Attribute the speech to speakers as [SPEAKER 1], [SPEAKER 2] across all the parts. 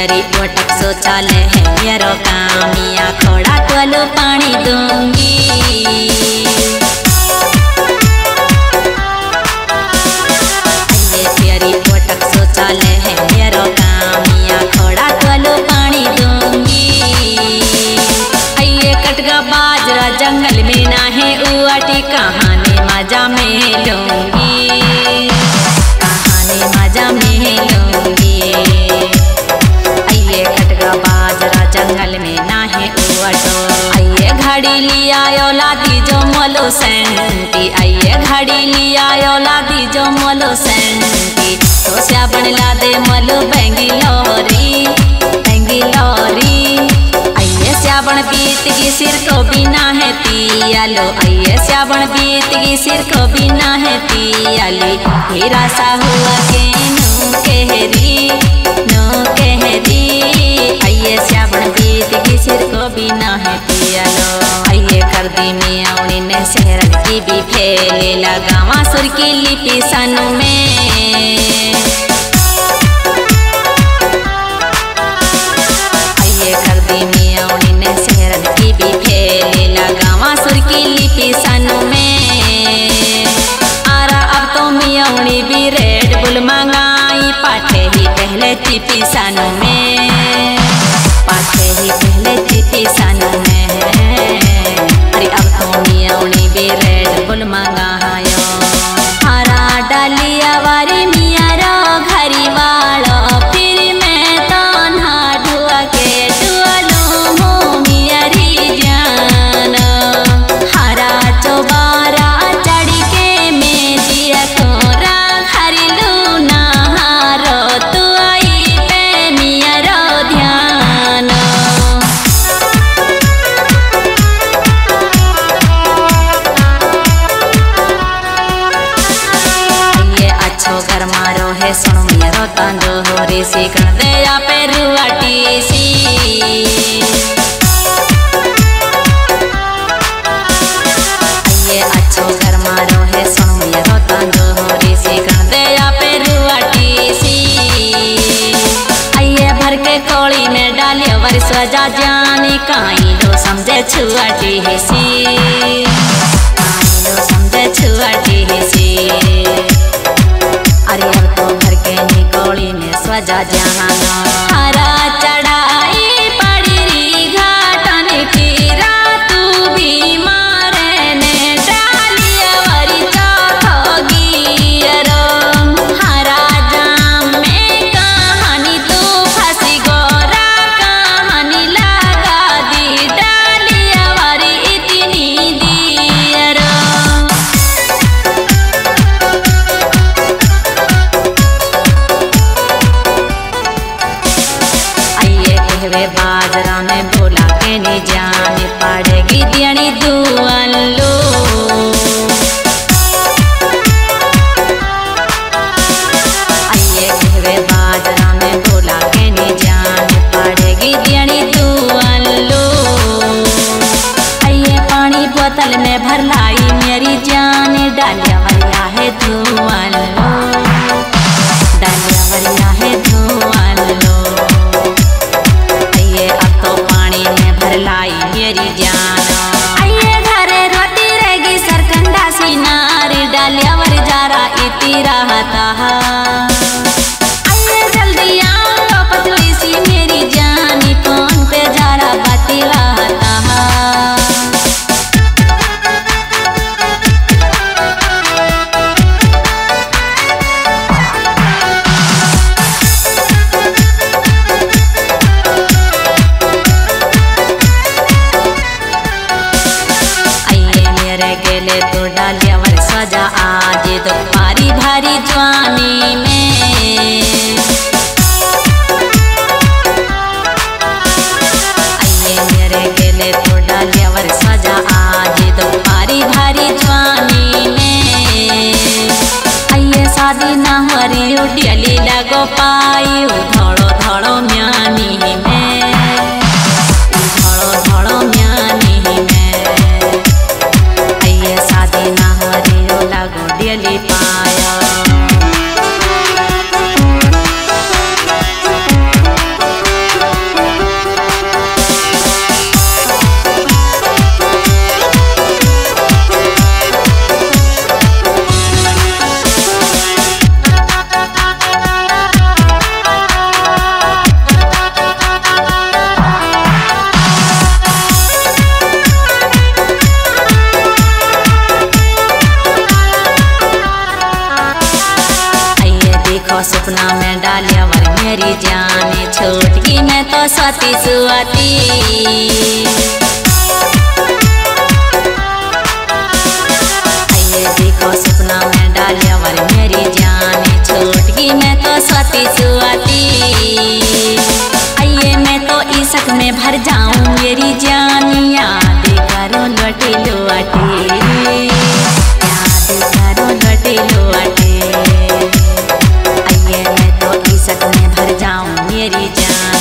[SPEAKER 1] मेरी ओटक शौचालय है मेरो कामिया खोड़ा टोलो पानी दूंगी। मेरी ओटक शौचालय है मेरो कामिया खोड़ा टोलो पानी दूंगी। कटगा बाजरा जंगल में ना है उटी कहानी मजा में लूंगी, कहानी मजा में लूंगी। कटगा बाजरा जंगल में ना है उटो घड़ी लिया लादी जो मोलो सेंटी। घड़ी लिया लादी जो मोलो सेंटी तो साबन ला दे मोलो बेंगलोरी बेंगलोरी। साबन बीत की सिर को बिना है पियालो। साबन बीत की सिर को बिना है पियाली। हीरा सा हुआ के नो कहरी नो कहरी। साबन बीत की सिर को बिना है पियालो। कर दी में औनी ने शहरन की भी फैले लगावा सुर की लिपि सनु में। कर दी में औनी ने शहरन की भी फैले लगावा सुर की लिपि सनु में। आरा अब तो मियाउनी भी रेड बुल मंगाई पाठे ही पहले चिपी सनु में। पाठे ही पहले चिपी सनु में। अरे अब तो मियाउनी भी रेड बुल मंगायो। हरा डालिया वारी मिया रो घरी वालो फिर मैं तो ना ढुआ के डुअलो हो मियारी जान। हरा चौबारा चढ़ी के मैं दिया कोरा हरी लूना हारो तू आई पे मिया रो ध्यान। घर मारो है सुनो मेरो तांडो हो रे सी कर दे या पे रुआटी सी। अच्छो घर मारो है सुनो मेरो तांडो हो रे सी कर दे या पे रुआटी सी। भर के कोड़ी में डालियो वर सजा जानी काई लो समझे छुआटी है सी। काई लो समझे छुआटी है सी। अरे अब तो घर के निकोड़ी में सजा जाना। हरा चढ़ाई पड़ी री घाटन की रातू भी मारे ने डालिया वरी चौथोगी। हरा जाम में कहानी तू फंसी गोरा कहानी लगा दी डालिया वरी इतनी दियर। बाजरा में भोला के नहीं जाने पड़ेगी दियानी दुआन लो। बाजरा में भोला के नहीं जाने पड़ेगी दियानी दुआन लो। पानी बोतल में भर लाई मेरी जान डालिया वरिया है धुआन लो। डालिया वरिया है धुआन लो। अब तो पानी में भर लाई मेरी जान। घरे रोटी रहेगी सरकंडा सिनार डालिया वर जारा इती रहता। जल्दी आओ पतली सी मेरी जानी फोन पे जारा बाती रहता। गेले तो डालिया वर सजा आज तो भारी भारी जवानी में। मेरे गेले तो डालिया वर सजा आज तो भारी भारी जवानी में। शादी ना हो रे उडियली लगो पाई धड़ो धड़ो म्यानी में। धड़ो धड़ो म्यानी में। शादी ना हो रे लगो डियली पाया। सपना में डालियावर मेरी जाने छोटकी मैं तो स्वाति सुआती। आइए देखो सपना में डालियावर मेरी जाने छोटकी मैं तो स्वाति सुआती। आइए मैं तो इश्क में भर जाऊं मेरी जान याद करो लौटे लौटे याद करो लौटे लौटे। आइए मैं तो इश्क में भर जाऊं मेरी जान।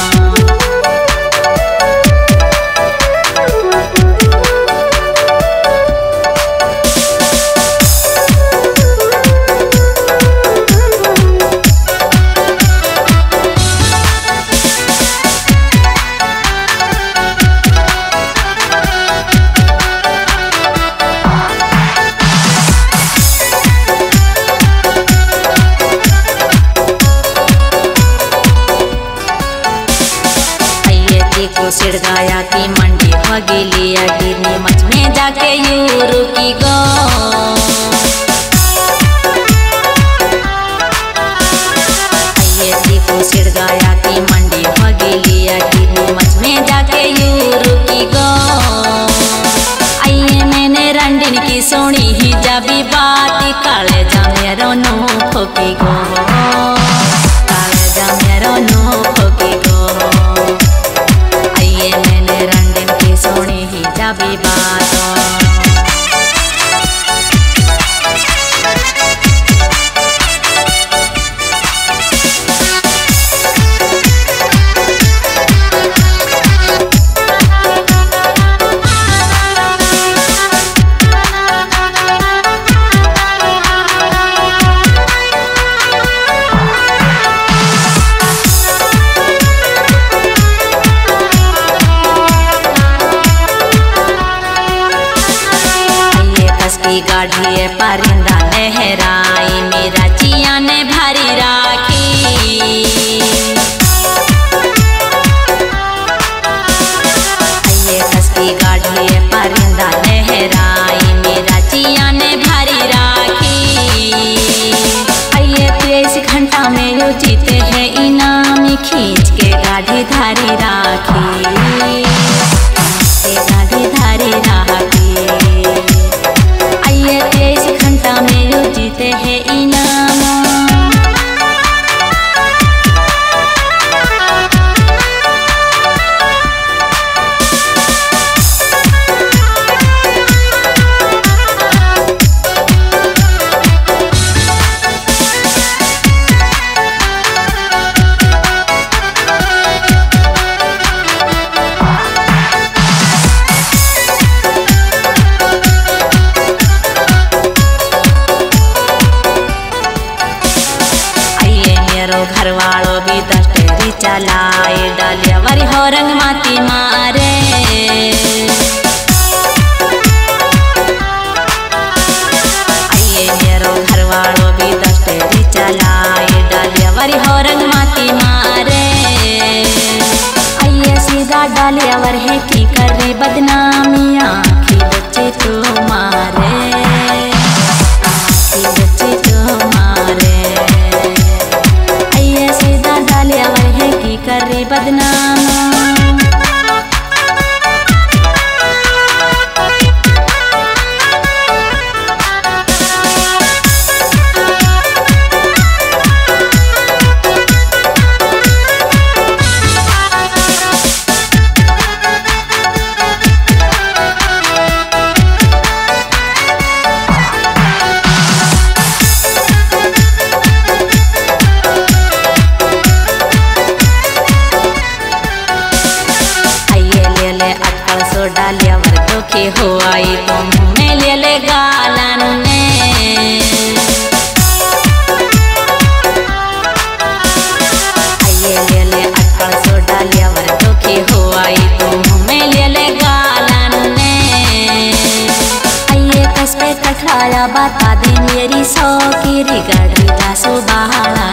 [SPEAKER 1] सिड़ गया की मंडी हो गई गिरनी मच में जाके यू रुकी गो। आइए देखो सिड़ गया की मंडी हो गई गिरनी मच में जाके यू रुकी गो। आइए मैंने रंडीन की सुनी ही जबी बात काले जमेरो नो खोकी गो काले जमेरो नो खोकी गो। मैंने रंडन की सोनी ही जबी बातों। गाढ़िए परिंदा लहराई मेरा चिया ने भरी राखी। आइए कसकी गाढ़िए परिंदा लहराई मेरा चिया ने भरी राखी। आइए 23 घंटा में यो जीते हैं इनामी खींच के गाढ़ी धारी राखी गाढ़ी धारी राखी। 23 घंटा में जो जीते हैं इनाम। घर वालों भी दस्तेरी चलाए डालियावर हो रंग माती मारे। आइए मेरो घर वालों भी दस्तेरी चलाए डालियावर हो रंग माती मारे। आइए सीधा डालियावर है की कर रहे बदनामी आँखी बच्चे तो मारे आँखी बच्चे तो मारे। डालियावर है की कर रही बदनाम। डालियावर दुखी हो आई तो मुँह में ले ले गालन ने। आइए ले ले अटकल सो डालियावर दुखी हो आई तो मुँह में ले ले गालन ने। आइए कस पे कठाया बता दे मेरी सौकीरी गढ़ी जासो बहाड़ा।